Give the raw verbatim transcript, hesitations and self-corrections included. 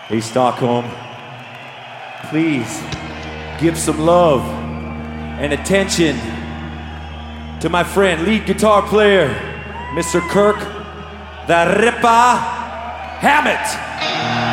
Hey, Stockholm, please give some love and attention to my friend, lead guitar player, Mister Kirk the Ripper Hammett.